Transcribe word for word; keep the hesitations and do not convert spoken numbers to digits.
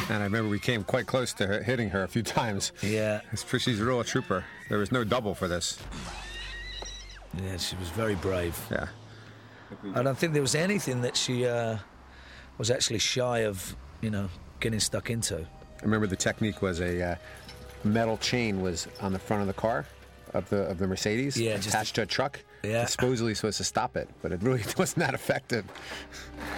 And I remember we came quite close to her, hitting her a few times. Yeah. She's a real trooper. There was no double for this. Yeah, she was very brave. Yeah. I don't think there was anything that she uh, was actually shy of, you know, getting stuck into. I remember the technique was a uh, metal chain was on the front of the car of the of the Mercedes, yeah, attached just, to a truck. Yeah. Supposedly supposed to stop it, but it really wasn't that effective.